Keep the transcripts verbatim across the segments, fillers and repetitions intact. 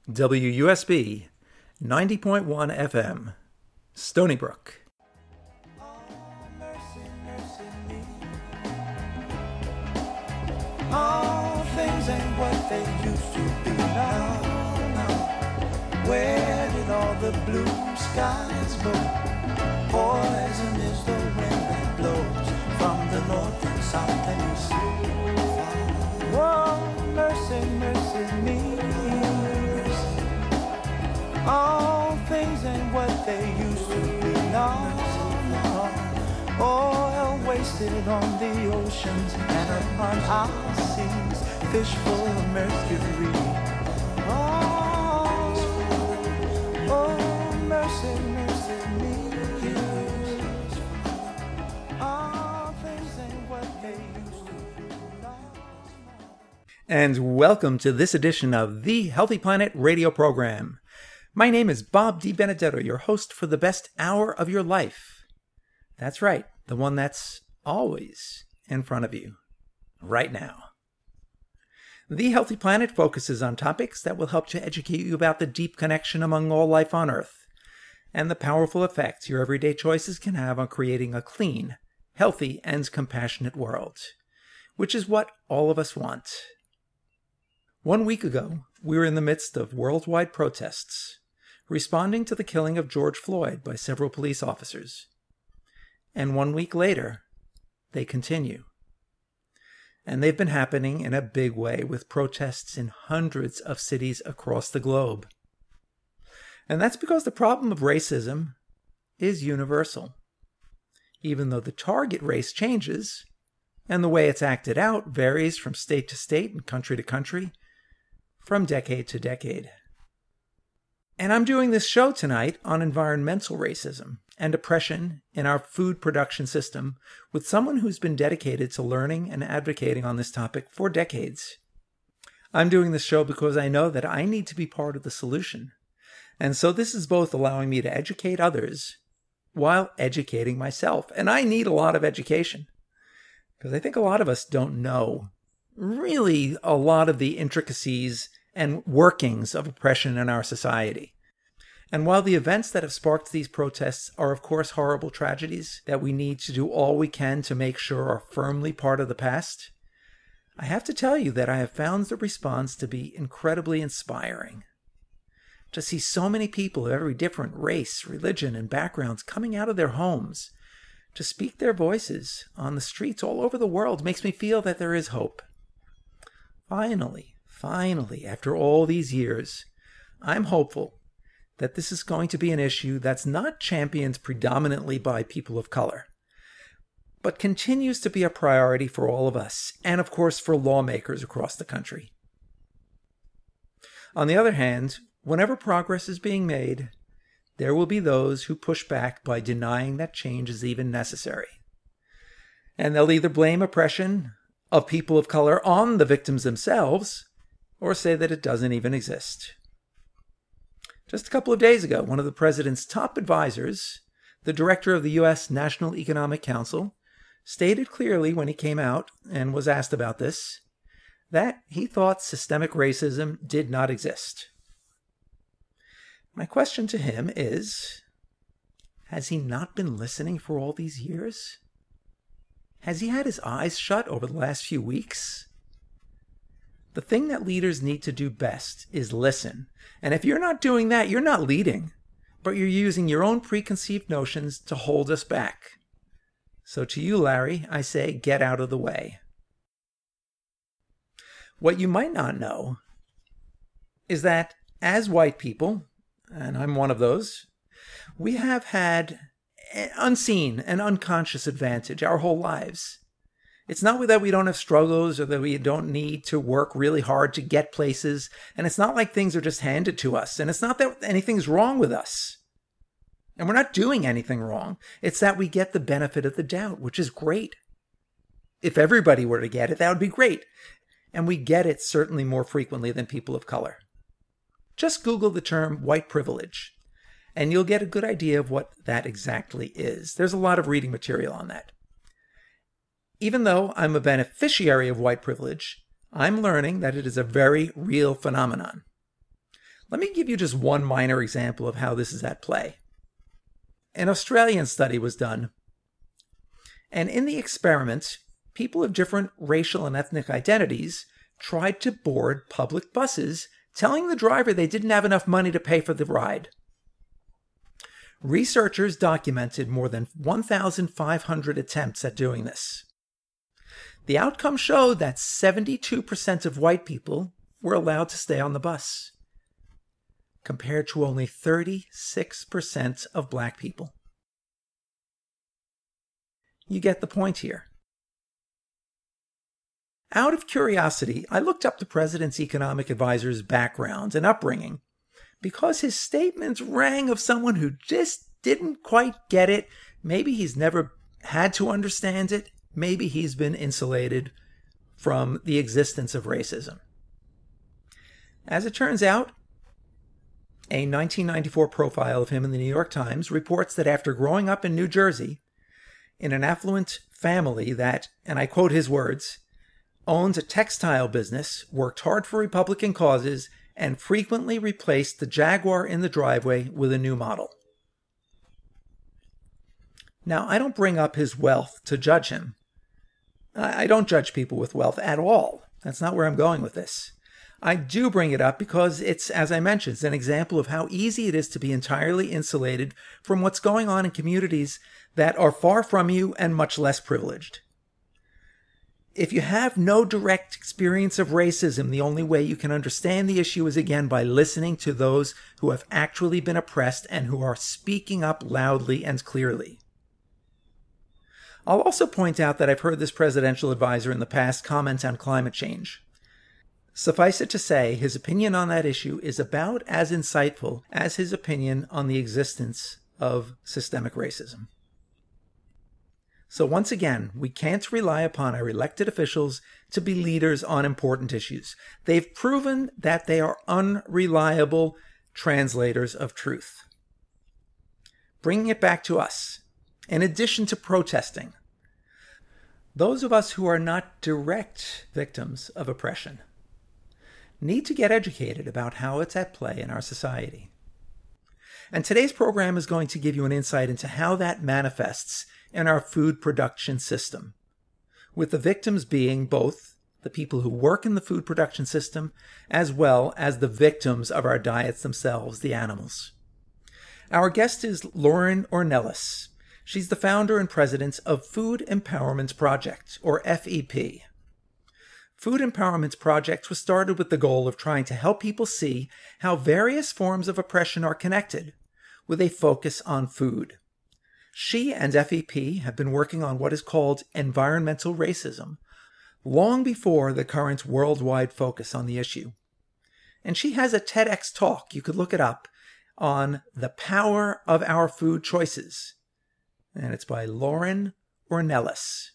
W U S B ninety point one F M, Stony Brook. All things ain't what they used to be now. Where did all the blue skies go? Poison is the wind that blows from the north and south and east. Oh, mercy, mercy me. All things ain't what they used to be now. Oil wasted on the oceans and upon our seas, fish full of mercury. Oh, oh, mercy, mercy me. All things ain't what they used to be now. And welcome to this edition of the Healthy Planet radio program. My name is Bob DiBenedetto, your host for the best hour of your life. That's right, the one that's always in front of you, right now. The Healthy Planet focuses on topics that will help to educate you about the deep connection among all life on Earth and the powerful effects your everyday choices can have on creating a clean, healthy, and compassionate world, which is what all of us want. One week ago, we were in the midst of worldwide protests, responding to the killing of George Floyd by several police officers. And one week later, they continue. And they've been happening in a big way with protests in hundreds of cities across the globe. And that's because the problem of racism is universal. Even though the target race changes, and the way it's acted out varies from state to state and country to country, from decade to decade. And I'm doing this show tonight on environmental racism and oppression in our food production system with someone who's been dedicated to learning and advocating on this topic for decades. I'm doing this show because I know that I need to be part of the solution. And so this is both allowing me to educate others while educating myself. And I need a lot of education because I think a lot of us don't know really a lot of the intricacies and workings of oppression in our society. And while the events that have sparked these protests are of course horrible tragedies that we need to do all we can to make sure are firmly part of the past, I have to tell you that I have found the response to be incredibly inspiring. To see so many people of every different race, religion, and backgrounds coming out of their homes to speak their voices on the streets all over the world makes me feel that there is hope. Finally, finally, after all these years, I'm hopeful that this is going to be an issue that's not championed predominantly by people of color, but continues to be a priority for all of us, and of course for lawmakers across the country. On the other hand, whenever progress is being made, there will be those who push back by denying that change is even necessary. And they'll either blame oppression of people of color on the victims themselves, or say that it doesn't even exist. Just a couple of days ago, one of the president's top advisors, the director of the U S National Economic Council, stated clearly when he came out and was asked about this, that he thought systemic racism did not exist. My question to him is, has he not been listening for all these years? Has he had his eyes shut over the last few weeks? The thing that leaders need to do best is listen. And if you're not doing that, you're not leading, but you're using your own preconceived notions to hold us back. So to you, Larry, I say, get out of the way. What you might not know is that as white people, and I'm one of those, we have had an unseen and unconscious advantage our whole lives. It's not that we don't have struggles or that we don't need to work really hard to get places. And it's not like things are just handed to us. And it's not that anything's wrong with us. And we're not doing anything wrong. It's that we get the benefit of the doubt, which is great. If everybody were to get it, that would be great. And we get it certainly more frequently than people of color. Just Google the term white privilege, and you'll get a good idea of what that exactly is. There's a lot of reading material on that. Even though I'm a beneficiary of white privilege, I'm learning that it is a very real phenomenon. Let me give you just one minor example of how this is at play. An Australian study was done, and in the experiment, people of different racial and ethnic identities tried to board public buses, telling the driver they didn't have enough money to pay for the ride. Researchers documented more than one thousand five hundred attempts at doing this. The outcome showed that seventy-two percent of white people were allowed to stay on the bus, compared to only thirty-six percent of black people. You get the point here. Out of curiosity, I looked up the president's economic advisor's background and upbringing because his statements rang of someone who just didn't quite get it. Maybe he's never had to understand it. Maybe he's been insulated from the existence of racism. As it turns out, a nineteen ninety-four profile of him in the New York Times reports that after growing up in New Jersey, in an affluent family that, and I quote his words, owns a textile business, worked hard for Republican causes, and frequently replaced the Jaguar in the driveway with a new model. Now, I don't bring up his wealth to judge him. I don't judge people with wealth at all. That's not where I'm going with this. I do bring it up because it's, as I mentioned, it's an example of how easy it is to be entirely insulated from what's going on in communities that are far from you and much less privileged. If you have no direct experience of racism, the only way you can understand the issue is, again, by listening to those who have actually been oppressed and who are speaking up loudly and clearly. I'll also point out that I've heard this presidential advisor in the past comment on climate change. Suffice it to say, his opinion on that issue is about as insightful as his opinion on the existence of systemic racism. So once again, we can't rely upon our elected officials to be leaders on important issues. They've proven that they are unreliable translators of truth. Bringing it back to us, in addition to protesting, those of us who are not direct victims of oppression need to get educated about how it's at play in our society. And today's program is going to give you an insight into how that manifests in our food production system, with the victims being both the people who work in the food production system as well as the victims of our diets themselves, the animals. Our guest is Lauren Ornelas. She's the founder and president of Food Empowerment Project, or F E P. Food Empowerment Project was started with the goal of trying to help people see how various forms of oppression are connected, with a focus on food. She and F E P have been working on what is called environmental racism long before the current worldwide focus on the issue. And she has a TEDx talk, you could look it up, on the power of our food choices. And it's by Lauren Ornelas.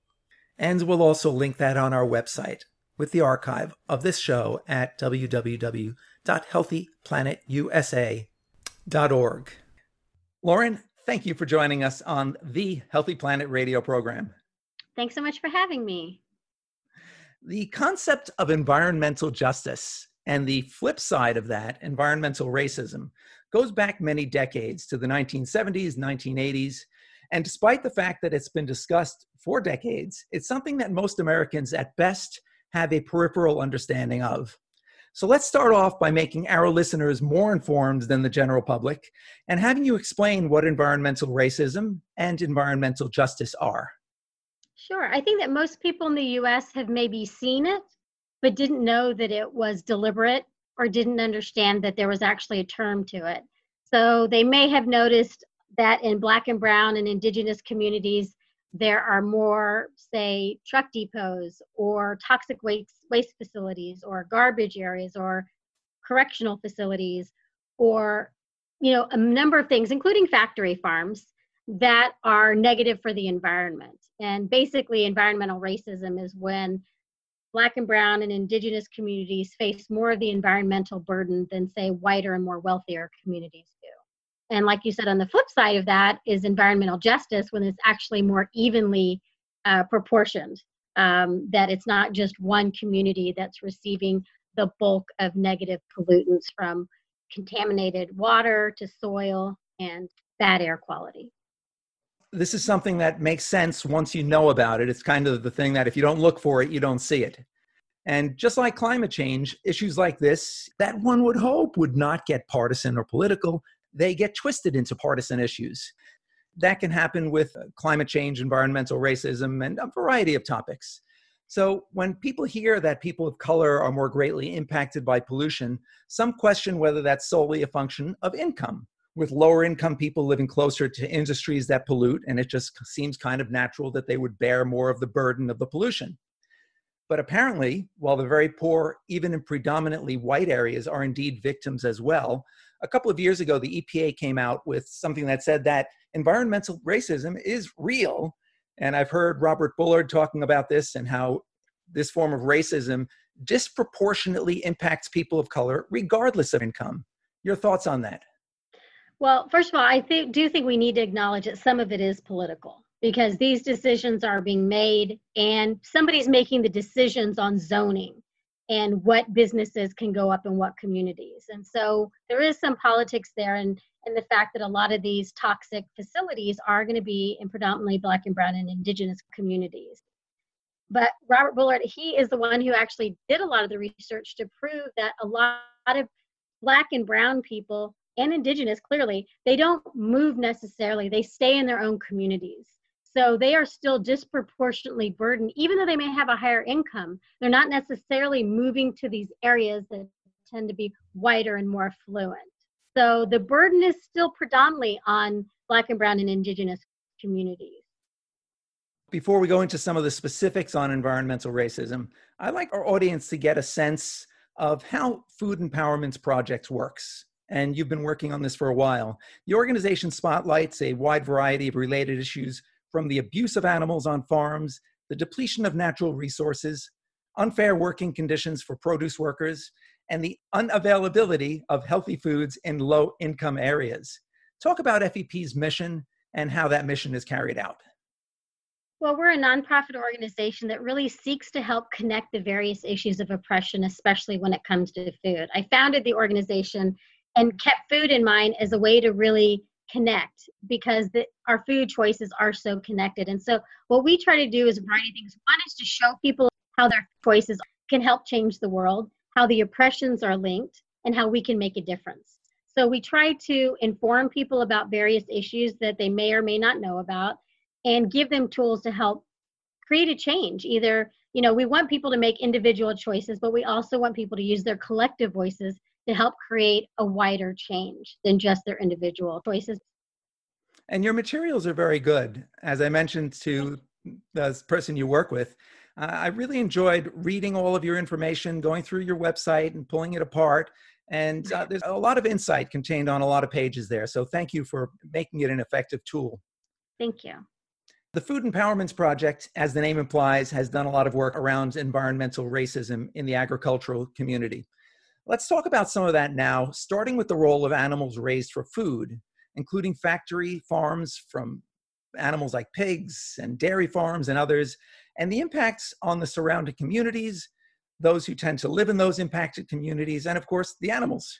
And we'll also link that on our website with the archive of this show at w w w dot healthy planet u s a dot org. Lauren, thank you for joining us on the Healthy Planet radio program. Thanks so much for having me. The concept of environmental justice and the flip side of that, environmental racism, goes back many decades to the nineteen seventies, nineteen eighties. And despite the fact that it's been discussed for decades, it's something that most Americans at best have a peripheral understanding of. So let's start off by making our listeners more informed than the general public and having you explain what environmental racism and environmental justice are. Sure. I think that most people in the U S have maybe seen it, but didn't know that it was deliberate or didn't understand that there was actually a term to it. So they may have noticed that in Black and Brown and Indigenous communities, there are more, say, truck depots or toxic waste, waste facilities or garbage areas or correctional facilities or, you know, a number of things, including factory farms, that are negative for the environment. And basically, environmental racism is when Black and Brown and Indigenous communities face more of the environmental burden than, say, whiter and more wealthier communities do. And like you said, on the flip side of that is environmental justice, when it's actually more evenly uh, proportioned, um, that it's not just one community that's receiving the bulk of negative pollutants from contaminated water to soil and bad air quality. This is something that makes sense once you know about it. It's kind of the thing that if you don't look for it, you don't see it. And just like climate change, issues like this, that one would hope would not get partisan or political, they get twisted into partisan issues. That can happen with climate change, environmental racism, and a variety of topics. So when people hear that people of color are more greatly impacted by pollution, some question whether that's solely a function of income, with lower income people living closer to industries that pollute, and it just seems kind of natural that they would bear more of the burden of the pollution. But apparently, while the very poor, even in predominantly white areas, are indeed victims as well, a couple of years ago, the E P A came out with something that said that environmental racism is real. And I've heard Robert Bullard talking about this and how this form of racism disproportionately impacts people of color, regardless of income. Your thoughts on that? Well, first of all, I think, do think we need to acknowledge that some of it is political, because these decisions are being made and somebody's making the decisions on zoning and what businesses can go up in what communities. And so there is some politics there, and, and the fact that a lot of these toxic facilities are going to be in predominantly Black and Brown and Indigenous communities. But Robert Bullard, he is the one who actually did a lot of the research to prove that a lot of Black and Brown people and Indigenous, clearly, they don't move necessarily. They stay in their own communities. So they are still disproportionately burdened, even though they may have a higher income. They're not necessarily moving to these areas that tend to be whiter and more affluent. So the burden is still predominantly on Black and Brown and Indigenous communities. Before we go into some of the specifics on environmental racism, I'd like our audience to get a sense of how Food Empowerment's Project works. And you've been working on this for a while. The organization spotlights a wide variety of related issues, from the abuse of animals on farms, the depletion of natural resources, unfair working conditions for produce workers, and the unavailability of healthy foods in low-income areas. Talk about F E P's mission and how that mission is carried out. Well, we're a nonprofit organization that really seeks to help connect the various issues of oppression, especially when it comes to food. I founded the organization and kept food in mind as a way to really connect, because the, our food choices are so connected. And so what we try to do is a variety of things. One is to show people how their choices can help change the world, how the oppressions are linked, and how we can make a difference. So we try to inform people about various issues that they may or may not know about, and give them tools to help create a change. Either, you know, we want people to make individual choices, but we also want people to use their collective voices to help create a wider change than just their individual choices. And your materials are very good. As I mentioned to the person you work with, uh, I really enjoyed reading all of your information, going through your website and pulling it apart. And uh, there's a lot of insight contained on a lot of pages there. So thank you for making it an effective tool. Thank you. The Food Empowerment Project, as the name implies, has done a lot of work around environmental racism in the agricultural community. Let's talk about some of that now, starting with the role of animals raised for food, including factory farms from animals like pigs and dairy farms and others, and the impacts on the surrounding communities, those who tend to live in those impacted communities, and of course, the animals.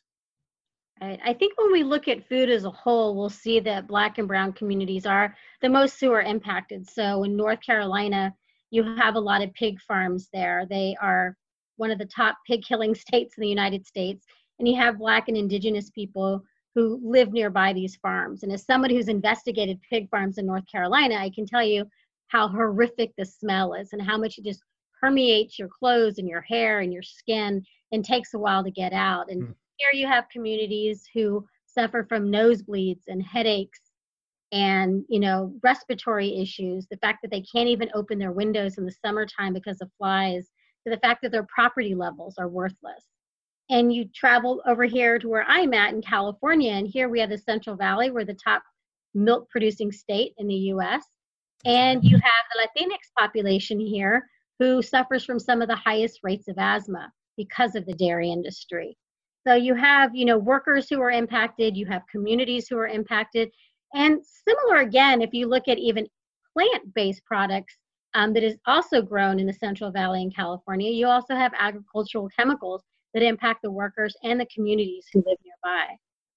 I I think when we look at food as a whole, we'll see that Black and Brown communities are the most who are impacted. So in North Carolina, you have a lot of pig farms there. They are one of the top pig killing states in the United States. And you have Black and Indigenous people who live nearby these farms. And as somebody who's investigated pig farms in North Carolina, I can tell you how horrific the smell is and how much it just permeates your clothes and your hair and your skin and takes a while to get out. And mm. here you have communities who suffer from nosebleeds and headaches and, you know, respiratory issues, the fact that they can't even open their windows in the summertime because of flies, to the fact that their property levels are worthless. And you travel over here to where I'm at in California, and here we have the Central Valley. We're the top milk producing state in the U S. And you have the Latinx population here who suffers from some of the highest rates of asthma because of the dairy industry. So you have, you know, workers who are impacted, you have communities who are impacted. And similar again, if you look at even plant-based products um, that is also grown in the Central Valley in California, you also have agricultural chemicals that impact the workers and the communities who live by.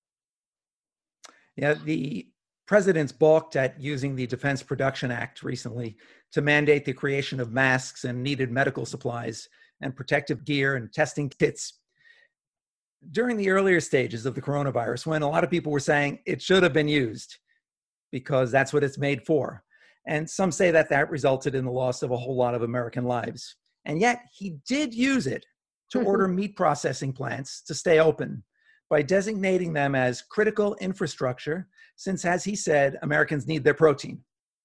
Yeah, the president's balked at using the Defense Production Act recently to mandate the creation of masks and needed medical supplies and protective gear and testing kits. During the earlier stages of the coronavirus, when a lot of people were saying it should have been used because that's what it's made for. And some say that that resulted in the loss of a whole lot of American lives. And yet he did use it to order meat processing plants to stay open by designating them as critical infrastructure, since, as he said, Americans need their protein.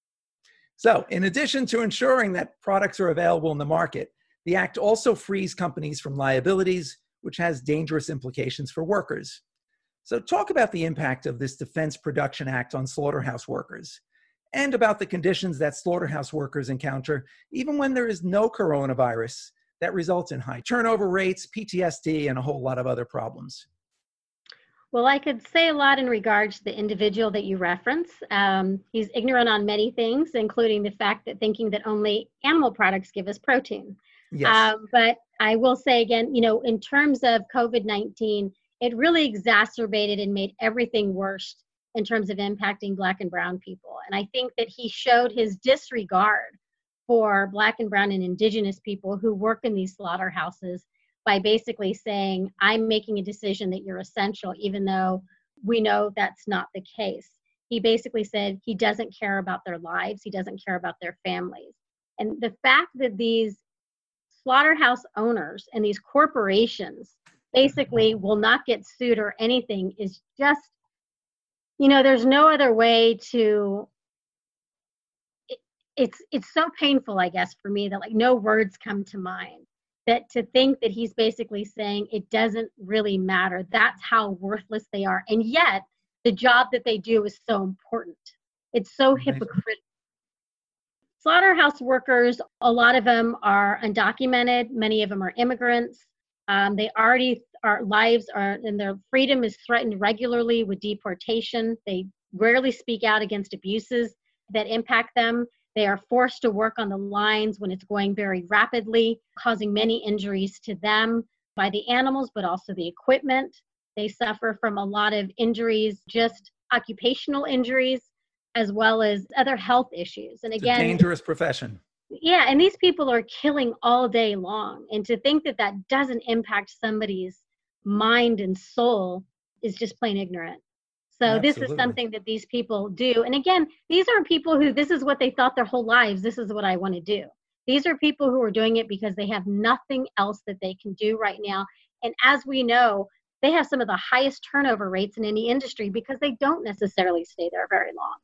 So in addition to ensuring that products are available in the market, the act also frees companies from liabilities, which has dangerous implications for workers. So talk about the impact of this Defense Production Act on slaughterhouse workers, and about the conditions that slaughterhouse workers encounter, even when there is no coronavirus, that results in high turnover rates, P T S D, and a whole lot of other problems. Well, I could say a lot in regards to the individual that you reference. Um, he's ignorant on many things, including the fact that thinking that only animal products give us protein. Yes. Um, but I will say again, you know, in terms of COVID nineteen, it really exacerbated and made everything worse in terms of impacting Black and brown people. And I think that he showed his disregard for Black and brown and indigenous people who work in these slaughterhouses by basically saying, I'm making a decision that you're essential, even though we know that's not the case. He basically said he doesn't care about their lives. He doesn't care about their families. And the fact that these slaughterhouse owners and these corporations basically will not get sued or anything is just, you know, there's no other way to, it, it's it's so painful, I guess, for me that like no words come to mind. That to think that he's basically saying it doesn't really matter. That's how worthless they are. And yet the job that they do is so important. It's so Amazing. hypocritical. Slaughterhouse workers, a lot of them are undocumented. Many of them are immigrants. Um, they already, our lives are, and their freedom is threatened regularly with deportation. They rarely speak out against abuses that impact them. They are forced to work on the lines when it's going very rapidly, causing many injuries to them by the animals, but also the equipment. They suffer from a lot of injuries, just occupational injuries, as well as other health issues. And again, it's a dangerous profession. Yeah, and these people are killing all day long. And to think that that doesn't impact somebody's mind and soul is just plain ignorant. So Absolutely. This is something that these people do. And again, these aren't people who, this is what they thought their whole lives, this is what I want to do. These are people who are doing it because they have nothing else that they can do right now. And as we know, they have some of the highest turnover rates in any industry because they don't necessarily stay there very long.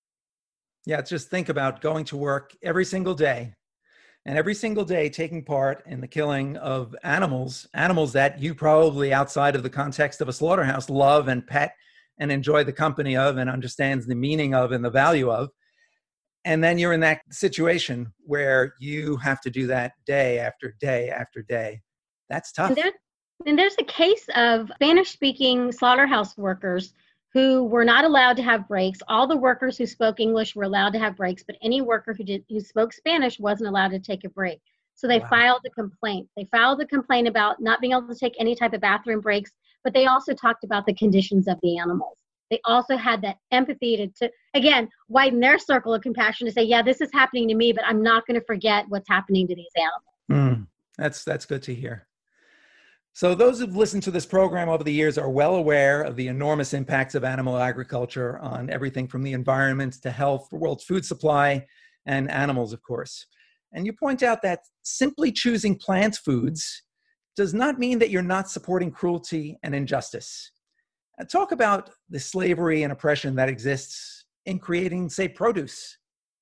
Yeah, just think about going to work every single day and every single day taking part in the killing of animals, animals that you probably outside of the context of a slaughterhouse love and pet and enjoy the company of and understands the meaning of and the value of. And then you're in that situation where you have to do that day after day after day. That's tough. And, there, and there's a case of Spanish-speaking slaughterhouse workers who were not allowed to have breaks. All the workers who spoke English were allowed to have breaks, but any worker who did who spoke Spanish wasn't allowed to take a break. So they Wow. filed a complaint. They filed a complaint about not being able to take any type of bathroom breaks, but they also talked about the conditions of the animals. They also had that empathy to, to again, widen their circle of compassion to say, yeah, this is happening to me, but I'm not going to forget what's happening to these animals. Mm, that's, that's good to hear. So those who've listened to this program over the years are well aware of the enormous impacts of animal agriculture on everything from the environment to health, the world's food supply, and animals, of course. And you point out that simply choosing plant foods does not mean that you're not supporting cruelty and injustice. And talk about the slavery and oppression that exists in creating, say, produce.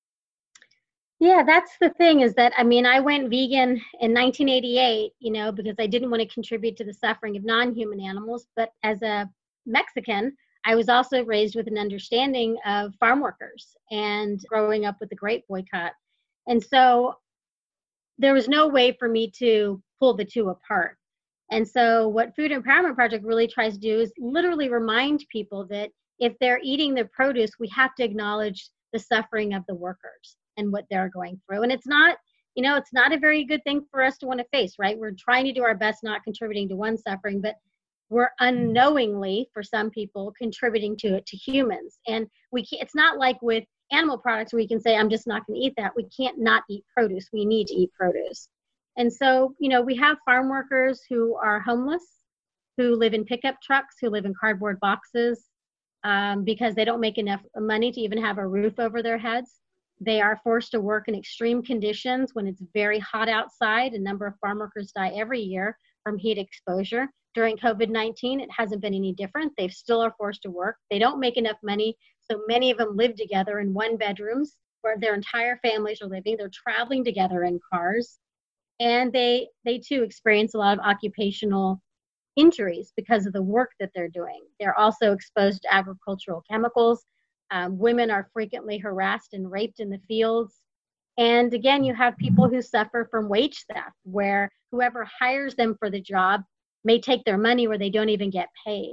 Yeah, that's the thing is that, I mean, I went vegan in nineteen eighty-eight, you know, because I didn't want to contribute to the suffering of non-human animals. But as a Mexican, I was also raised with an understanding of farm workers and growing up with the Great Boycott. And so there was no way for me to pull the two apart. And so what Food Empowerment Project really tries to do is literally remind people that if they're eating their produce, we have to acknowledge the suffering of the workers and what they're going through. And it's not, you know, it's not a very good thing for us to want to face, right? We're trying to do our best, not contributing to one suffering, but we're unknowingly, for some people, contributing to it to humans. And we can't, it's not like with animal products where we can say, I'm just not going to eat that. We can't not eat produce. We need to eat produce. And so, you know, we have farm workers who are homeless, who live in pickup trucks, who live in cardboard boxes um, because they don't make enough money to even have a roof over their heads. They are forced to work in extreme conditions when it's very hot outside. A number of farm workers die every year from heat exposure. During COVID nineteen, it hasn't been any different. They still are forced to work. They don't make enough money, so many of them live together in one bedrooms where their entire families are living. They're traveling together in cars. And they, they too experience a lot of occupational injuries because of the work that they're doing. They're also exposed to agricultural chemicals. Um, women are frequently harassed and raped in the fields. And again, you have people who suffer from wage theft, where whoever hires them for the job may take their money where they don't even get paid.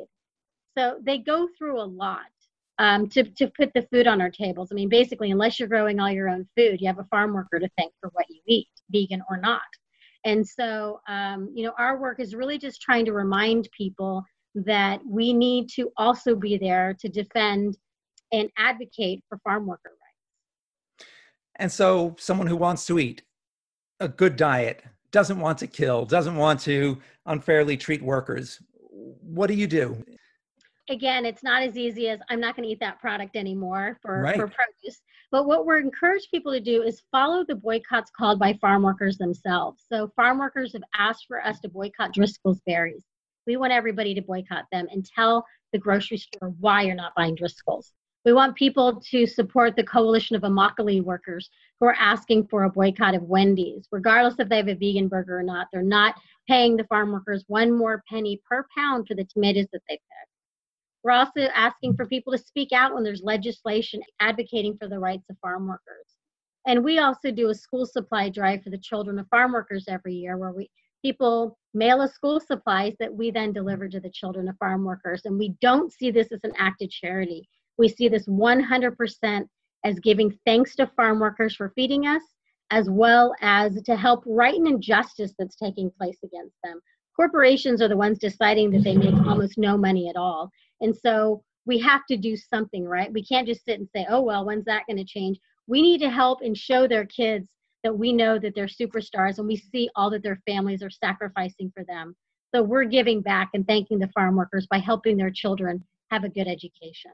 So they go through a lot um, to, to put the food on our tables. I mean, basically, unless you're growing all your own food, you have a farm worker to thank for what you eat, vegan or not. And so, um, you know, our work is really just trying to remind people that we need to also be there to defend and advocate for farm worker rights. And so someone who wants to eat a good diet, doesn't want to kill, doesn't want to unfairly treat workers, what do you do? Again, it's not as easy as I'm not going to eat that product anymore for, Right. for produce. But what we're encouraged people to do is follow the boycotts called by farm workers themselves. So farm workers have asked for us to boycott Driscoll's berries. We want everybody to boycott them and tell the grocery store why you're not buying Driscoll's. We want people to support the coalition of Immokalee workers who are asking for a boycott of Wendy's. Regardless if they have a vegan burger or not, they're not paying the farm workers one more penny per pound for the tomatoes that they pick. We're also asking for people to speak out when there's legislation advocating for the rights of farm workers. And we also do a school supply drive for the children of farm workers every year, where we people mail us school supplies that we then deliver to the children of farm workers. And we don't see this as an act of charity. We see this one hundred percent as giving thanks to farm workers for feeding us, as well as to help right an injustice that's taking place against them. Corporations are the ones deciding that they make almost no money at all. And so we have to do something, right? We can't just sit and say, oh, well, when's that going to change? We need to help and show their kids that we know that they're superstars and we see all that their families are sacrificing for them. So we're giving back and thanking the farm workers by helping their children have a good education.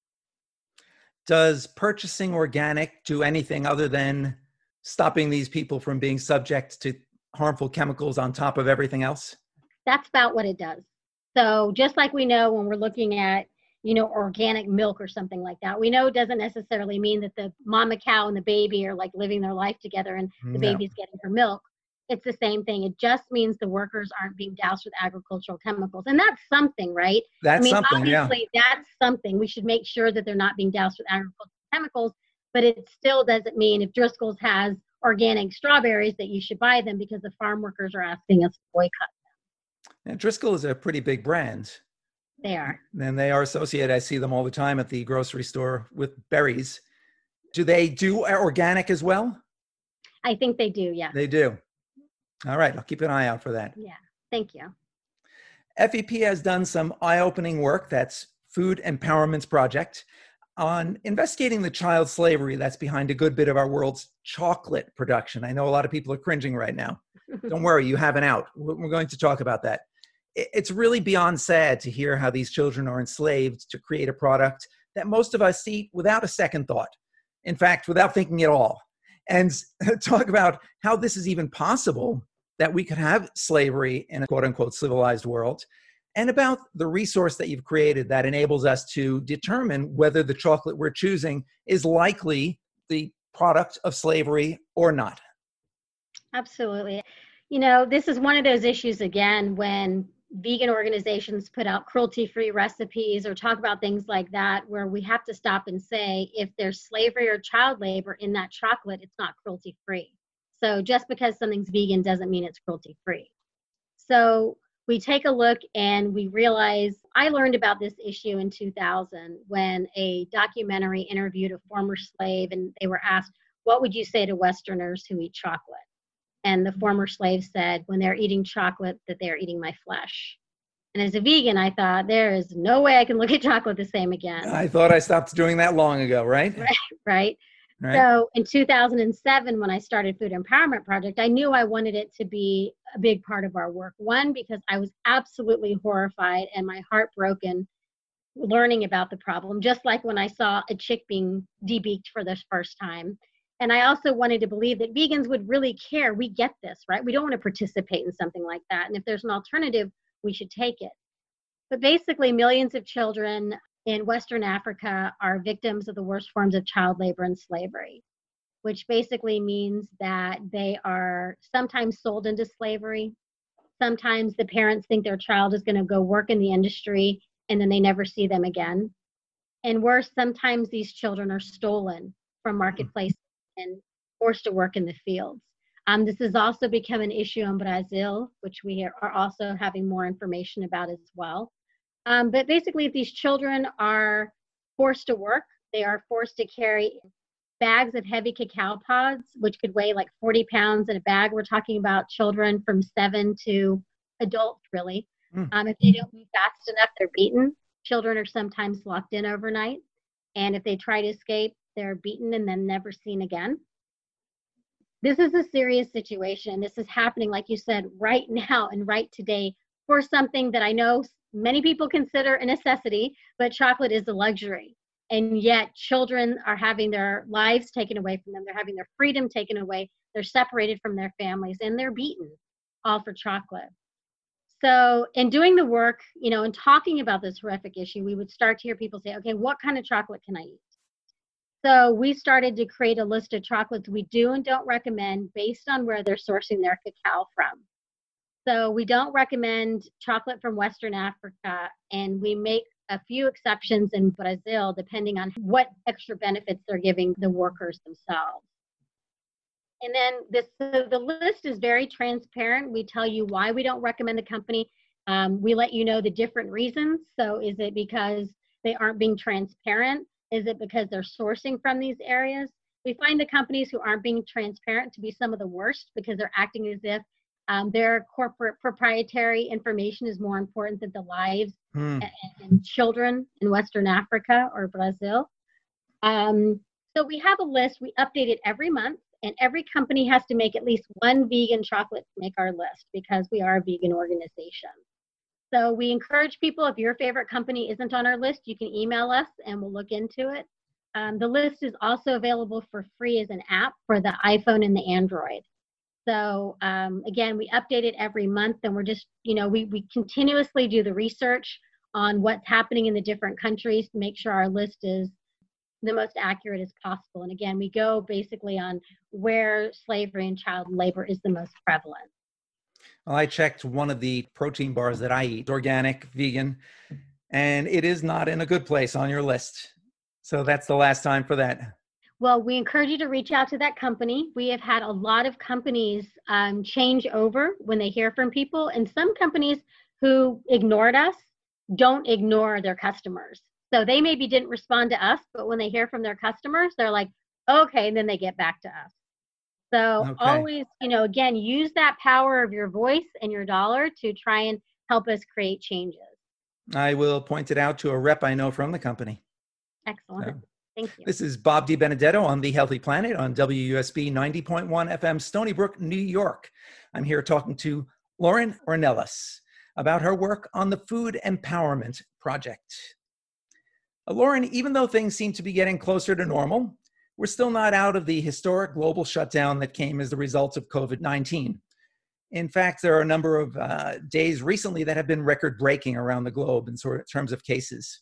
Does purchasing organic do anything other than stopping these people from being subject to harmful chemicals on top of everything else? That's about what it does. So just like we know when we're looking at, you know, organic milk or something like that, we know it doesn't necessarily mean that the mama cow and the baby are like living their life together and the No. baby's getting her milk. It's the same thing. It just means the workers aren't being doused with agricultural chemicals. And that's something, right? That's I mean, something, yeah. obviously that's something. We should make sure that they're not being doused with agricultural chemicals, but it still doesn't mean if Driscoll's has organic strawberries that you should buy them because the farm workers are asking us to boycott them. And Driscoll is a pretty big brand. They are. And they are associated, I see them all the time at the grocery store, with berries. Do they do organic as well? I think they do, yeah. They do. All right, I'll keep an eye out for that. Yeah, thank you. F E P has done some eye-opening work, that's Food Empowerment's project, on investigating the child slavery that's behind a good bit of our world's chocolate production. I know a lot of people are cringing right now. Don't worry, you have an out. We're going to talk about that. It's really beyond sad to hear how these children are enslaved to create a product that most of us eat without a second thought. In fact, without thinking at all. And talk about how this is even possible, that we could have slavery in a quote-unquote civilized world, and about the resource that you've created that enables us to determine whether the chocolate we're choosing is likely the product of slavery or not. Absolutely. You know, this is one of those issues, again, when vegan organizations put out cruelty-free recipes or talk about things like that, where we have to stop and say, if there's slavery or child labor in that chocolate, it's not cruelty-free. So just because something's vegan doesn't mean it's cruelty-free. So we take a look and we realize, I learned about this issue in two thousand when a documentary interviewed a former slave and they were asked, what would you say to Westerners who eat chocolate? And the former slave said, when they're eating chocolate, that they're eating my flesh. And as a vegan, I thought there is no way I can look at chocolate the same again. I thought I stopped doing that long ago, right? Right. Right. Right. So in two thousand seven, when I started Food Empowerment Project, I knew I wanted it to be a big part of our work. One, because I was absolutely horrified and my heart broken learning about the problem, just like when I saw a chick being debeaked for the first time. And I also wanted to believe that vegans would really care. We get this, right? We don't want to participate in something like that. And if there's an alternative, we should take it. But basically, millions of children in Western Africa are victims of the worst forms of child labor and slavery, which basically means that they are sometimes sold into slavery. Sometimes the parents think their child is going to go work in the industry and then they never see them again. And worse, sometimes these children are stolen from marketplaces and forced to work in the fields. Um, this has also become an issue in Brazil, which we are also having more information about as well. Um, but basically, if these children are forced to work, they are forced to carry bags of heavy cacao pods, which could weigh like forty pounds in a bag. We're talking about children from seven to adults, really. Mm. Um, if they don't move fast enough, they're beaten. Children are sometimes locked in overnight. And if they try to escape, they're beaten and then never seen again. This is a serious situation. This is happening, like you said, right now and right today for something that I know many people consider a necessity, but chocolate is a luxury. And yet children are having their lives taken away from them. They're having their freedom taken away. They're separated from their families and they're beaten, all for chocolate. So in doing the work, you know, and talking about this horrific issue, we would start to hear people say, okay, what kind of chocolate can I eat? So we started to create a list of chocolates we do and don't recommend based on where they're sourcing their cacao from. So we don't recommend chocolate from Western Africa, and we make a few exceptions in Brazil, depending on what extra benefits they're giving the workers themselves. And then this, so the list is very transparent. We tell you why we don't recommend the company. Um, we let you know the different reasons. So is it because they aren't being transparent? Is it because they're sourcing from these areas? We find the companies who aren't being transparent to be some of the worst because they're acting as if um, their corporate proprietary information is more important than the lives mm. and, and children in Western Africa or Brazil. Um, so we have a list. We update it every month, and every company has to make at least one vegan chocolate to make our list because we are a vegan organization. So we encourage people, if your favorite company isn't on our list, you can email us and we'll look into it. Um, the list is also available for free as an app for the iPhone and the Android. So um, again, we update it every month, and we're just, you know, we, we continuously do the research on what's happening in the different countries to make sure our list is the most accurate as possible. And again, we go basically on where slavery and child labor is the most prevalent. Well, I checked one of the protein bars that I eat, organic, vegan, and it is not in a good place on your list. So that's the last time for that. Well, we encourage you to reach out to that company. We have had a lot of companies um, change over when they hear from people, and some companies who ignored us don't ignore their customers. So they maybe didn't respond to us, but when they hear from their customers, they're like, okay, and then they get back to us. So okay. Always, you know, again, use that power of your voice and your dollar to try and help us create changes. I will point it out to a rep I know from the company. Excellent. So, thank you. This is Bob DiBenedetto on The Healthy Planet on W U S B ninety point one F M, Stony Brook, New York. I'm here talking to Lauren Ornelas about her work on the Food Empowerment Project. Uh, Lauren, even though things seem to be getting closer to normal, we're still not out of the historic global shutdown that came as the result of COVID nineteen. In fact, there are a number of uh, days recently that have been record-breaking around the globe in sort of terms of cases.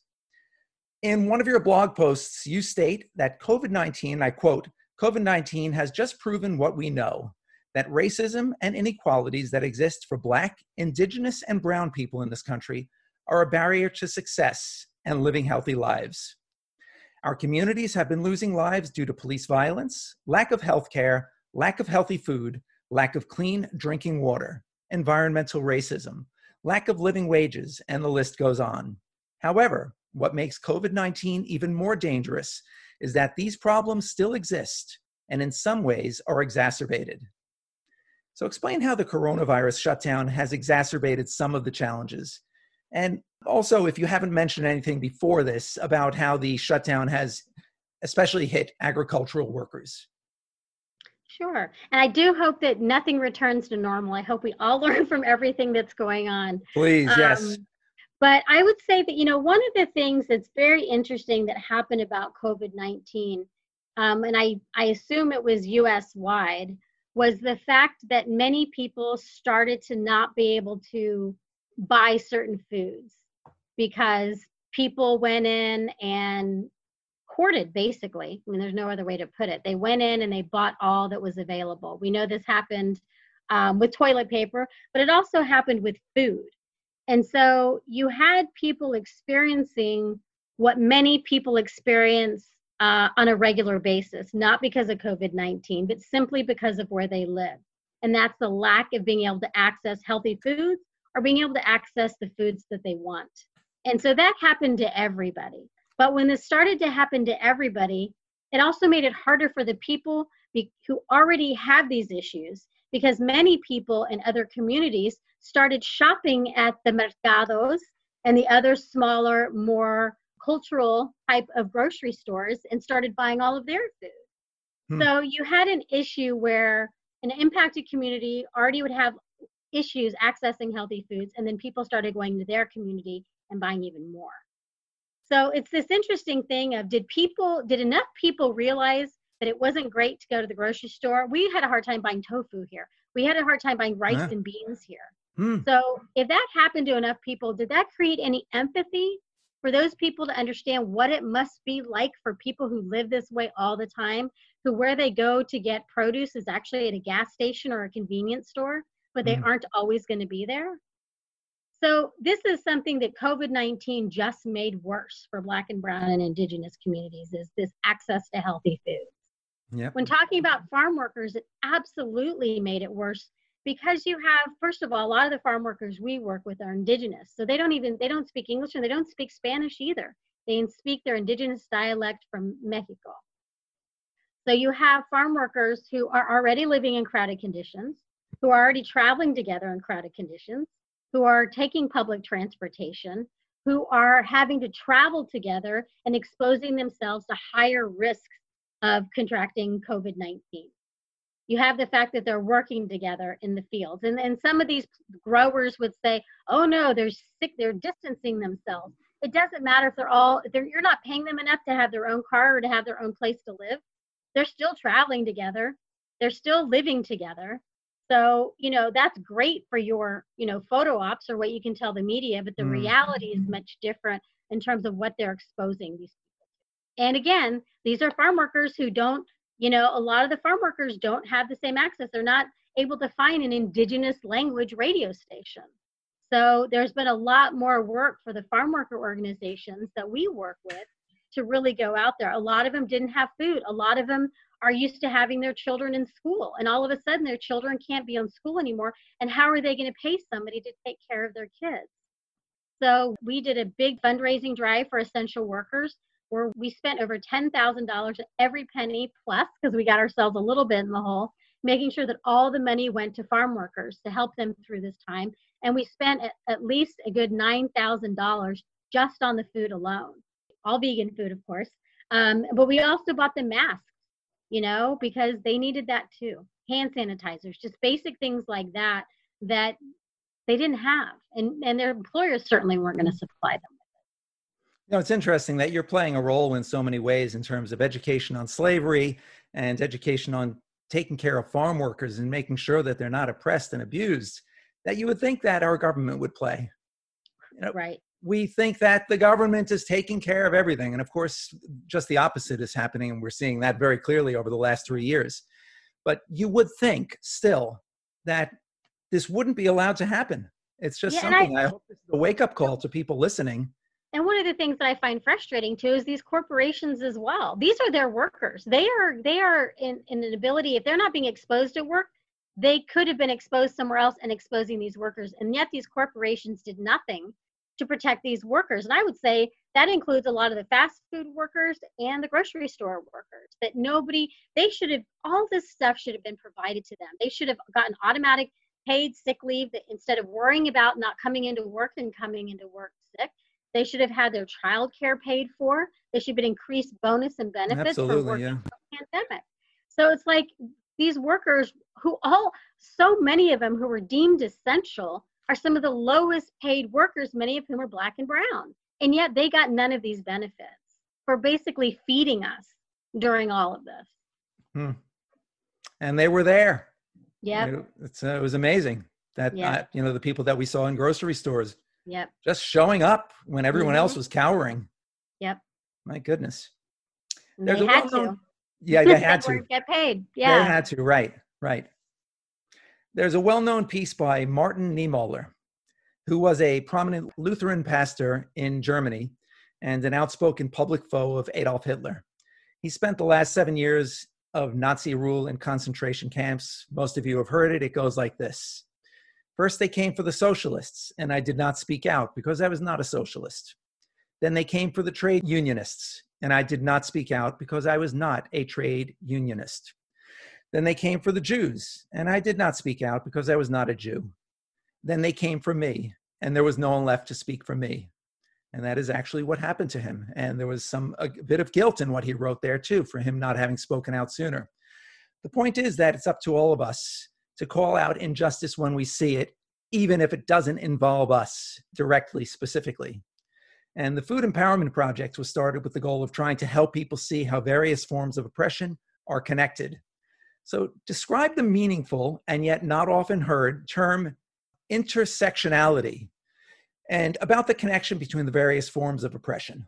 In one of your blog posts, you state that COVID nineteen, I quote, COVID nineteen has just proven what we know, that racism and inequalities that exist for Black, Indigenous, and Brown people in this country are a barrier to success and living healthy lives. Our communities have been losing lives due to police violence, lack of health care, lack of healthy food, lack of clean drinking water, environmental racism, lack of living wages, and the list goes on. However, what makes COVID nineteen even more dangerous is that these problems still exist and in some ways are exacerbated. So explain how the coronavirus shutdown has exacerbated some of the challenges And also, if you haven't mentioned anything before this about how the shutdown has especially hit agricultural workers. Sure. And I do hope that nothing returns to normal. I hope we all learn from everything that's going on. Please, yes. Um, but I would say that, you know, one of the things that's very interesting that happened about COVID nineteen, um, and I, I assume it was U S wide, was the fact that many people started to not be able to buy certain foods because people went in and hoarded, basically. I mean, there's no other way to put it. They went in and they bought all that was available. We know this happened um, with toilet paper, but it also happened with food. And so you had people experiencing what many people experience uh, on a regular basis, not because of COVID nineteen, but simply because of where they live. And that's the lack of being able to access healthy foods or being able to access the foods that they want. And so that happened to everybody. But when this started to happen to everybody, it also made it harder for the people be- who already have these issues, because many people in other communities started shopping at the mercados and the other smaller, more cultural type of grocery stores and started buying all of their food. Hmm. So you had an issue where an impacted community already would have issues accessing healthy foods, and then people started going to their community and buying even more. So it's this interesting thing of did people, did enough people realize that it wasn't great to go to the grocery store? We had a hard time buying tofu here. We had a hard time buying rice yeah. and beans here. Hmm. So if that happened to enough people, did that create any empathy for those people to understand what it must be like for people who live this way all the time, who where they go to get produce is actually at a gas station or a convenience store, but they hmm. aren't always going to be there? So this is something that COVID nineteen just made worse for Black and Brown and Indigenous communities, is this access to healthy foods. Yep. When talking about farm workers, it absolutely made it worse because you have, first of all, a lot of the farm workers we work with are Indigenous. So they don't even, they don't speak English and they don't speak Spanish either. They speak their Indigenous dialect from Mexico. So you have farm workers who are already living in crowded conditions, who are already traveling together in crowded conditions, who are taking public transportation, who are having to travel together and exposing themselves to higher risks of contracting COVID nineteen. You have the fact that they're working together in the fields. And, and some of these growers would say, oh no, they're sick, they're distancing themselves. It doesn't matter if they're all, if they're, you're not paying them enough to have their own car or to have their own place to live. They're still traveling together. They're still living together. So, you know, that's great for your, you know, photo ops or what you can tell the media, but the mm. reality is much different in terms of what they're exposing these people to. And again, these are farm workers who don't, you know, a lot of the farm workers don't have the same access. They're not able to find an Indigenous language radio station. So there's been a lot more work for the farm worker organizations that we work with to really go out there. A lot of them didn't have food. A lot of them are used to having their children in school, and all of a sudden their children can't be in school anymore. And how are they going to pay somebody to take care of their kids? So we did a big fundraising drive for essential workers where we spent over ten thousand dollars every penny plus, because we got ourselves a little bit in the hole, making sure that all the money went to farm workers to help them through this time. And we spent at, at least a good nine thousand dollars just on the food alone, all vegan food, of course. Um, but we also bought them masks, you know, because they needed that too. Hand sanitizers, just basic things like that, that they didn't have. And, and their employers certainly weren't going to supply them with it. You know, it's interesting that you're playing a role in so many ways in terms of education on slavery and education on taking care of farm workers and making sure that they're not oppressed and abused, that you would think that our government would play. You know, right. We think that the government is taking care of everything. And of course, just the opposite is happening. And we're seeing that very clearly over the last three years. But you would think still that this wouldn't be allowed to happen. It's just yeah, something, I, I hope this is a wake-up call to people listening. And one of the things that I find frustrating too is these corporations as well. These are their workers. They are they are in, in an ability, if they're not being exposed at work, they could have been exposed somewhere else and exposing these workers. And yet these corporations did nothing to protect these workers. And I would say that includes a lot of the fast food workers and the grocery store workers, that nobody, they should have, all this stuff should have been provided to them. They should have gotten automatic paid sick leave, that instead of worrying about not coming into work and coming into work sick. They should have had their child care paid for. They should have been increased bonus and benefits for Absolutely, working yeah. through the pandemic. So it's like these workers who all, so many of them who were deemed essential are some of the lowest paid workers, many of whom are Black and brown. And yet they got none of these benefits for basically feeding us during all of this. Hmm. And they were there. Yep. It, it's, uh, it was amazing that, Yep. uh, you know, the people that we saw in grocery stores Yep. just showing up when everyone Mhm. else was cowering. Yep. My goodness. And There's they a had well-known, to. yeah, they had They to. weren't get paid. They Yeah. had to, right, right. There's a well-known piece by Martin Niemöller, who was a prominent Lutheran pastor in Germany and an outspoken public foe of Adolf Hitler. He spent the last seven years of Nazi rule in concentration camps. Most of you have heard it. It goes like this. First, they came for the socialists, and I did not speak out because I was not a socialist. Then they came for the trade unionists, and I did not speak out because I was not a trade unionist. Then they came for the Jews, and I did not speak out because I was not a Jew. Then they came for me, and there was no one left to speak for me. And that is actually what happened to him. And there was some a bit of guilt in what he wrote there too, for him not having spoken out sooner. The point is that it's up to all of us to call out injustice when we see it, even if it doesn't involve us directly, specifically. And the Food Empowerment Project was started with the goal of trying to help people see how various forms of oppression are connected. So describe the meaningful and yet not often heard term intersectionality and about the connection between the various forms of oppression.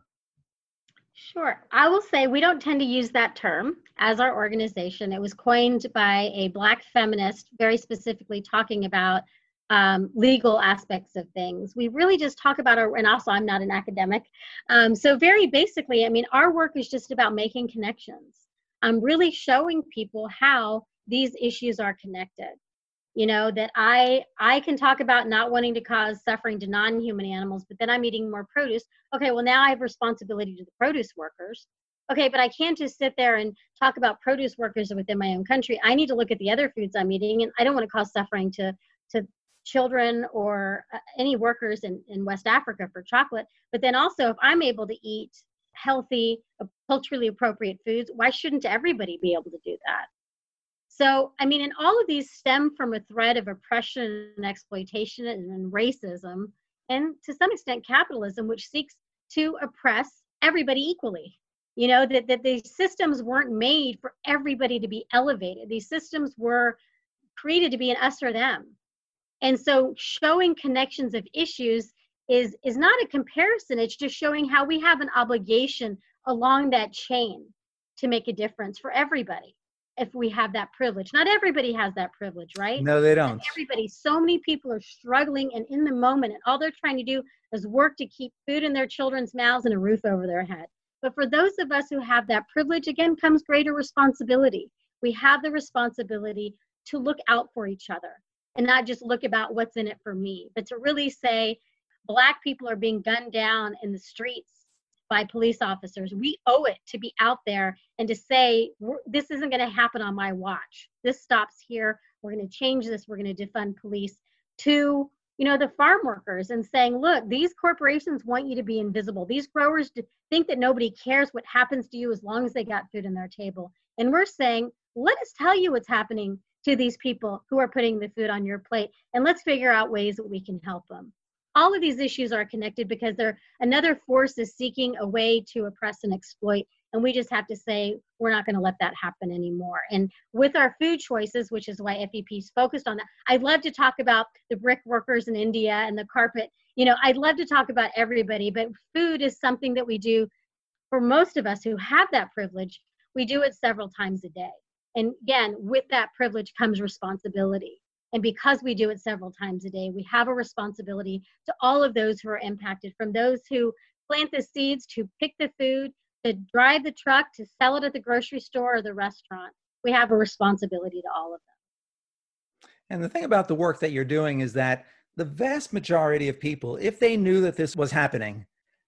Sure. I will say we don't tend to use that term as our organization. It was coined by a Black feminist, very specifically talking about um, legal aspects of things. We really just talk about our, and also I'm not an academic. Um, so very basically, I mean, our work is just about making connections. I'm really showing people how these issues are connected. You know, that I I can talk about not wanting to cause suffering to non-human animals, but then I'm eating more produce. Okay, well, now I have responsibility to the produce workers. Okay, but I can't just sit there and talk about produce workers within my own country. I need to look at the other foods I'm eating, and I don't want to cause suffering to, to children or uh, any workers in, in West Africa for chocolate. But then also, if I'm able to eat healthy, uh, culturally appropriate foods, why shouldn't everybody be able to do that? So, I mean, and all of these stem from a thread of oppression and exploitation and, and racism, and to some extent capitalism, which seeks to oppress everybody equally. You know, that, that these systems weren't made for everybody to be elevated. These systems were created to be an us or them. And so showing connections of issues is, is not a comparison. It's just showing how we have an obligation along that chain to make a difference for everybody. If we have that privilege. Not everybody has that privilege, right? No, they don't. Not everybody. So many people are struggling and in the moment, and all they're trying to do is work to keep food in their children's mouths and a roof over their head. But for those of us who have that privilege, again, comes greater responsibility. We have the responsibility to look out for each other and not just look about what's in it for me, but to really say, Black people are being gunned down in the streets by police officers. We owe it to be out there and to say, this isn't going to happen on my watch. This stops here. We're going to change this. We're going to defund police. To, you know, the farm workers and saying, look, these corporations want you to be invisible. These growers think that nobody cares what happens to you as long as they got food on their table. And we're saying, let us tell you what's happening to these people who are putting the food on your plate. And let's figure out ways that we can help them. All of these issues are connected because they're, another force is seeking a way to oppress and exploit. And we just have to say, we're not going to let that happen anymore. And with our food choices, which is why F E P is focused on that, I'd love to talk about the brick workers in India and the carpet. You know, I'd love to talk about everybody, but food is something that we do for most of us who have that privilege. We do it several times a day. And again, with that privilege comes responsibility. And because we do it several times a day, we have a responsibility to all of those who are impacted, from those who plant the seeds, to pick the food, to drive the truck, to sell it at the grocery store or the restaurant. We have a responsibility to all of them. And the thing about the work that you're doing is that the vast majority of people, if they knew that this was happening,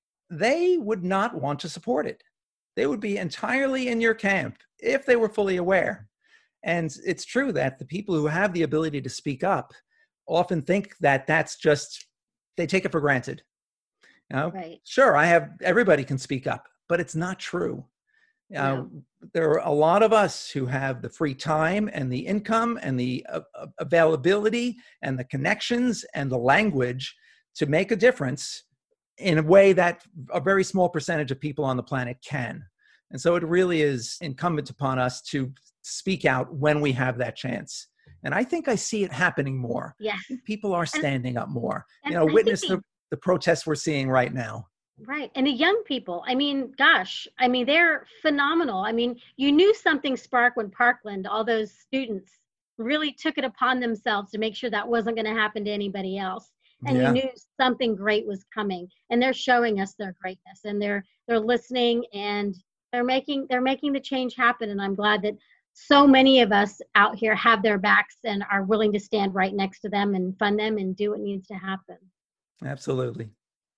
they would not want to support it. They would be entirely in your camp if they were fully aware. And it's true that the people who have the ability to speak up often think that that's just, they take it for granted. You know, Right. sure, I have, everybody can speak up, but it's not true. Uh, No. there are a lot of us who have the free time and the income and the uh, uh, availability and the connections and the language to make a difference in a way that a very small percentage of people on the planet can. And so it really is incumbent upon us to speak out when we have that chance. And I think I see it happening more. Yes. People are And, standing up more. and You know, I witness think the, the protests we're seeing right now. Right. And the young people, I mean, gosh, I mean, they're phenomenal. I mean, you knew something sparked when Parkland, all those students really took it upon themselves to make sure that wasn't going to happen to anybody else. And Yeah. you knew something great was coming. And they're showing us their greatness, and they're they're listening, and they're making they're making the change happen. And I'm glad that so many of us out here have their backs and are willing to stand right next to them and fund them and do what needs to happen. Absolutely.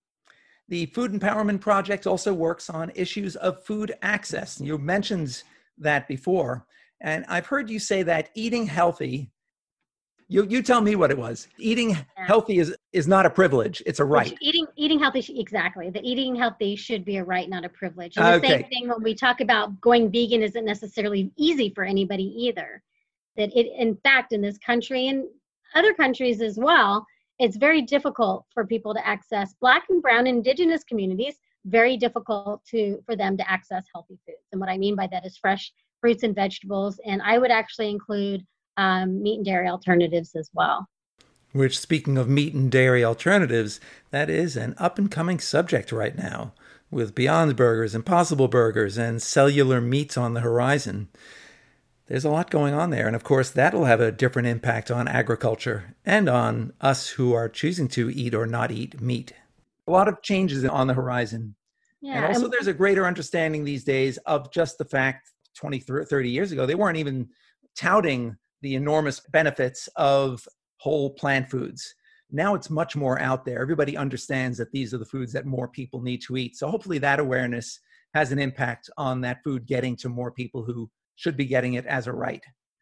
The Food Empowerment Project also works on issues of food access. You mentioned that before, and I've heard you say that eating healthy, you, you tell me what it was. Eating Yeah. healthy is, is not a privilege, it's a right. Which eating eating healthy, sh- exactly. The eating healthy should be a right, not a privilege. And the Okay. same thing when we talk about going vegan isn't necessarily easy for anybody either. That it, in fact, in this country and other countries as well, it's very difficult for people to access Black and Brown Indigenous communities. Very difficult to for them to access healthy foods. And what I mean by that is fresh fruits and vegetables. And I would actually include um, meat and dairy alternatives as well. Which, speaking of meat and dairy alternatives, that is an up-and-coming subject right now, with Beyond Burgers, Impossible Burgers, and cellular meats on the horizon. There's a lot going on there, and of course that'll have a different impact on agriculture and on us who are choosing to eat or not eat meat. A lot of changes on the horizon. Yeah. And also and- there's a greater understanding these days of just the fact twenty, thirty years ago, they weren't even touting the enormous benefits of whole plant foods. Now it's much more out there. Everybody understands that these are the foods that more people need to eat. So hopefully that awareness has an impact on that food getting to more people who should be getting it as a right.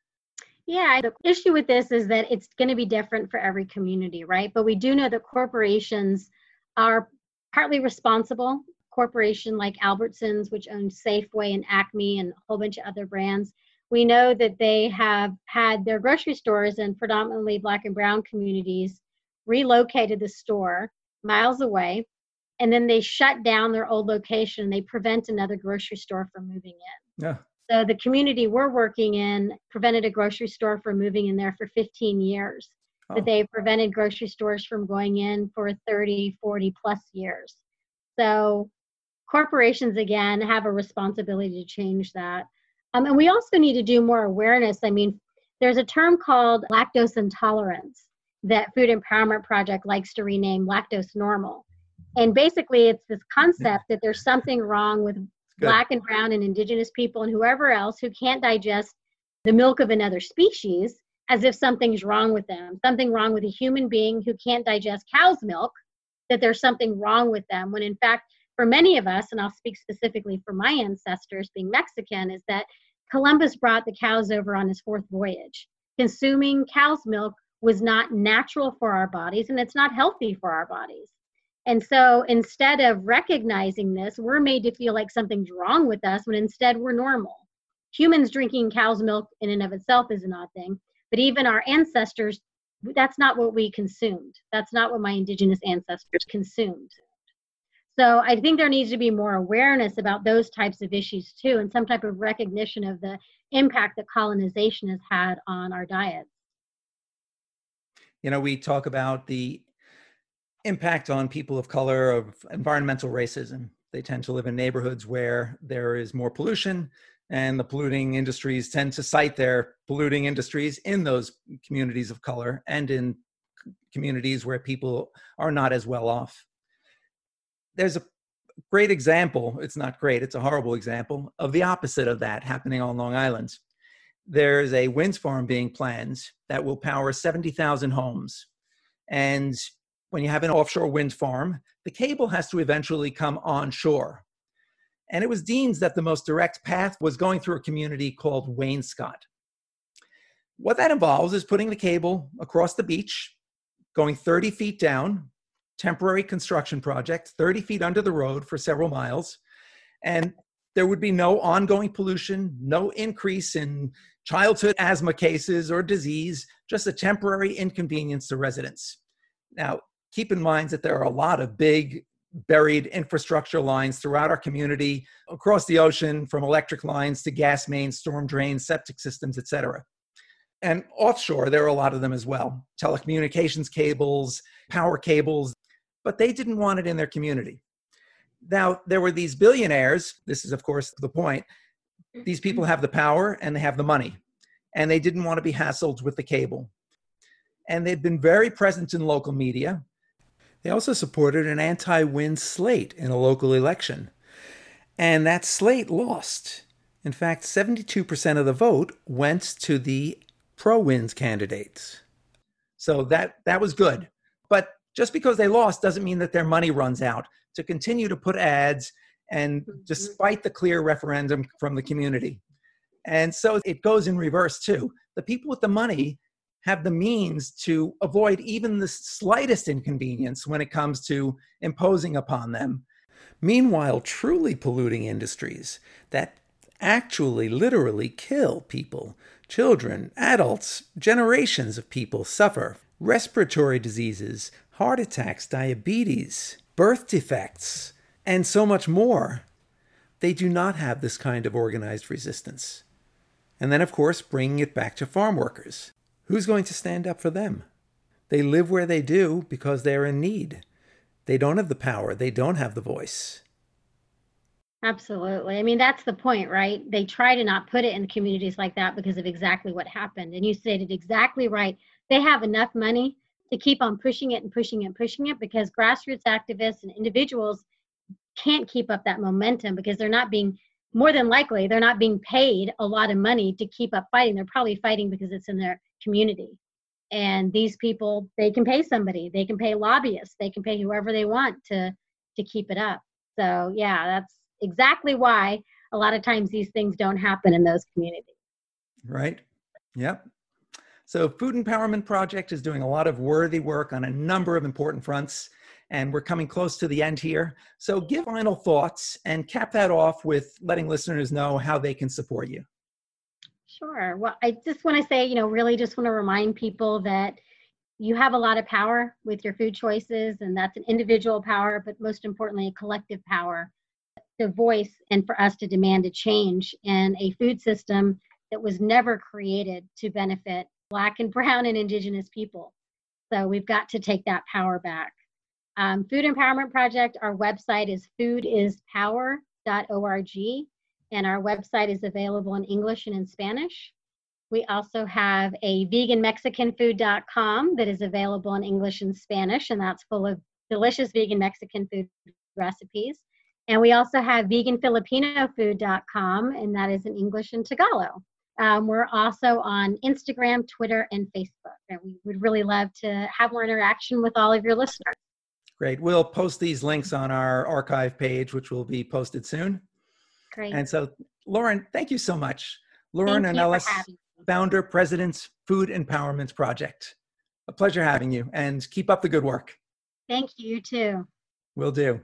Yeah, the issue with this is that it's going to be different for every community, right? But we do know that corporations are partly responsible. Corporation like Albertsons, which owns Safeway and Acme and a whole bunch of other brands, we know that they have had their grocery stores in predominantly Black and Brown communities relocated the store miles away, and then they shut down their old location and they prevent another grocery store from moving in. Yeah. So the community we're working in prevented a grocery store from moving in there for fifteen years. Oh. But they prevented grocery stores from going in for thirty, forty plus years. So corporations, again, have a responsibility to change that. Um, and we also need to do more awareness. I mean, there's a term called lactose intolerance that Food Empowerment Project likes to rename lactose normal. And basically, it's this concept that there's something wrong with Good. Black and Brown and Indigenous people and whoever else who can't digest the milk of another species, as if something's wrong with them, something wrong with a human being who can't digest cow's milk, that there's something wrong with them. When in fact, for many of us, and I'll speak specifically for my ancestors being Mexican, is that Columbus brought the cows over on his fourth voyage. Consuming cow's milk was not natural for our bodies, and it's not healthy for our bodies. And so instead of recognizing this, we're made to feel like something's wrong with us when instead we're normal. Humans drinking cow's milk in and of itself is an odd thing, but even our ancestors, that's not what we consumed. That's not what my Indigenous ancestors consumed. So I think there needs to be more awareness about those types of issues too, and some type of recognition of the impact that colonization has had on our diets. You know, we talk about the impact on people of color of environmental racism. They tend to live in neighborhoods where there is more pollution, and the polluting industries tend to site their polluting industries in those communities of color and in communities where people are not as well off. There's a great example, it's not great, it's a horrible example, of the opposite of that happening on Long Island. There's a wind farm being planned that will power seventy thousand homes. And when you have an offshore wind farm, the cable has to eventually come onshore. And it was deemed that the most direct path was going through a community called Wainscott. What that involves is putting the cable across the beach going thirty feet down, temporary construction project, thirty feet under the road for several miles. And there would be no ongoing pollution, no increase in childhood asthma cases or disease, just a temporary inconvenience to residents. Now, keep in mind that there are a lot of big buried infrastructure lines throughout our community, across the ocean, from electric lines to gas mains, storm drains, septic systems, et cetera. And offshore, there are a lot of them as well. Telecommunications cables, power cables, but they didn't want it in their community. Now, there were these billionaires. This is, of course, the point. These people have the power and they have the money, and they didn't want to be hassled with the cable. And they've been very present in local media. They also supported an anti-wind slate in a local election. And that slate lost. In fact, seventy-two percent of the vote went to the pro-winds candidates. So that, that was good. But just because they lost doesn't mean that their money runs out to continue to put ads, and despite the clear referendum from the community. And so it goes in reverse too. The people with the money have the means to avoid even the slightest inconvenience when it comes to imposing upon them. Meanwhile, truly polluting industries that actually literally kill people, children, adults, generations of people suffer respiratory diseases, heart attacks, diabetes, birth defects, and so much more. They do not have this kind of organized resistance. And then, of course, bringing it back to farm workers. Who's going to stand up for them? They live where they do because they're in need. They don't have the power. They don't have the voice. Absolutely. I mean, that's the point, right? They try to not put it in communities like that because of exactly what happened. And you stated exactly right. They have enough money to keep on pushing it and pushing it and pushing it, because grassroots activists and individuals can't keep up that momentum because they're not being, more than likely, they're not being paid a lot of money to keep up fighting. They're probably fighting because it's in their community. And these people, they can pay somebody, they can pay lobbyists, they can pay whoever they want to, to keep it up. So yeah, that's exactly why a lot of times these things don't happen in those communities. Right. Yep. So Food Empowerment Project is doing a lot of worthy work on a number of important fronts, and we're coming close to the end here. So give final thoughts and cap that off with letting listeners know how they can support you. Sure. Well, I just want to say, you know, really just want to remind people that you have a lot of power with your food choices, and that's an individual power, but most importantly, a collective power to voice and for us to demand a change in a food system that was never created to benefit Black and Brown and Indigenous people. So we've got to take that power back. Um, Food Empowerment Project, our website is food is power dot org, and our website is available in English and in Spanish. We also have a vegan mexican food dot com that is available in English and Spanish, and that's full of delicious vegan Mexican food recipes. And we also have vegan filipino food dot com, and that is in English and Tagalog. Um, we're also on Instagram, Twitter, and Facebook, and we would really love to have more interaction with all of your listeners. Great. We'll post these links on our archive page, which will be posted soon. Great. And so, Lauren, thank you so much. Lauren Thank you Ornelas, for having me. founder, president, Food Empowerment Project. A pleasure having you, and keep up the good work. Thank you, too. Will do.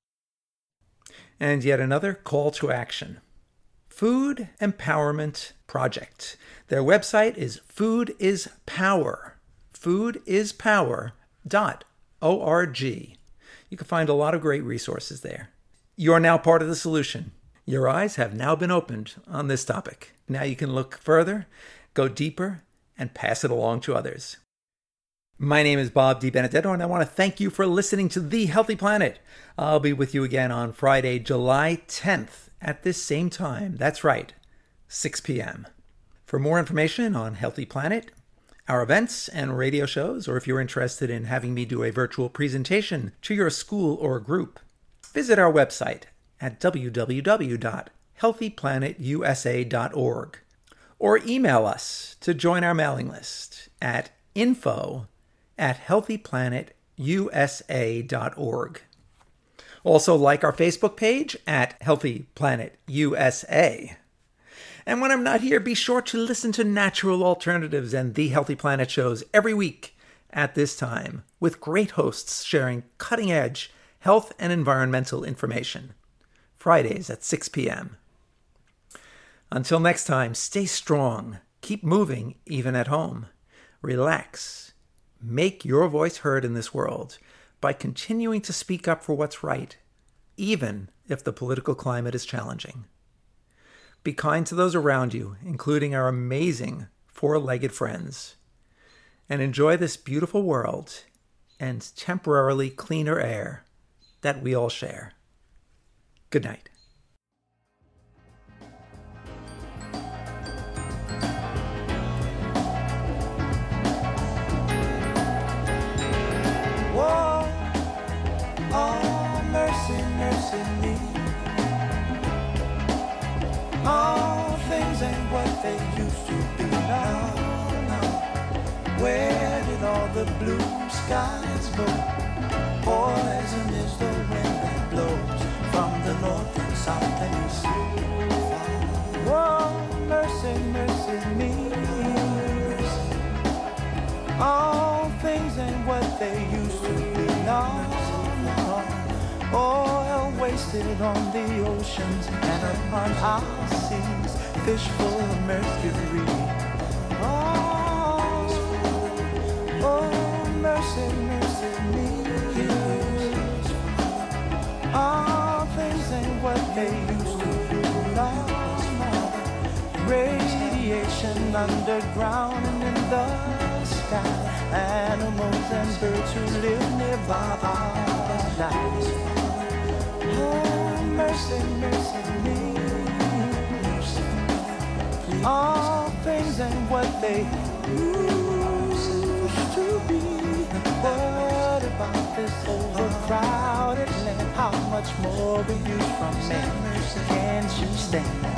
And yet another call to action. Food Empowerment Project. Their website is Food is Power. food is power dot org. You can find a lot of great resources there. You are now part of the solution. Your eyes have now been opened on this topic. Now you can look further, go deeper, and pass it along to others. My name is Bob DiBenedetto, and I want to thank you for listening to The Healthy Planet. I'll be with you again on Friday, July tenth at this same time. That's right, six p.m. For more information on Healthy Planet, our events and radio shows, or if you're interested in having me do a virtual presentation to your school or group, visit our website at w w w dot healthy planet u s a dot org or email us to join our mailing list at info at healthy planet u s a dot org. Also like our Facebook page at Healthy Planet U S A. And when I'm not here, be sure to listen to Natural Alternatives and The Healthy Planet shows every week at this time with great hosts sharing cutting-edge health and environmental information. Fridays at six p.m. Until next time, stay strong, keep moving even at home, relax, make your voice heard in this world by continuing to speak up for what's right, even if the political climate is challenging. Be kind to those around you, including our amazing four-legged friends, and enjoy this beautiful world and temporarily cleaner air that we all share. Good night. Whoa, oh, mercy, mercy me. All things ain't what they used to be now. now. Where did all the blue skies go? Poison is the wind that blows from the north and south and east. Whoa, mercy, mercy me. All things ain't what they used to be now. Oil wasted on the oceans and upon our seas, fish full of mercury. Oh, oh, mercy, mercy me. All things ain't what they used to be now. Radiation underground and in the sky, animals and birds who live nearby are dying. Oh, mercy, mercy me. All things ain't what they used to be. What about this overcrowded land? How much more will you from me? Can't you stand?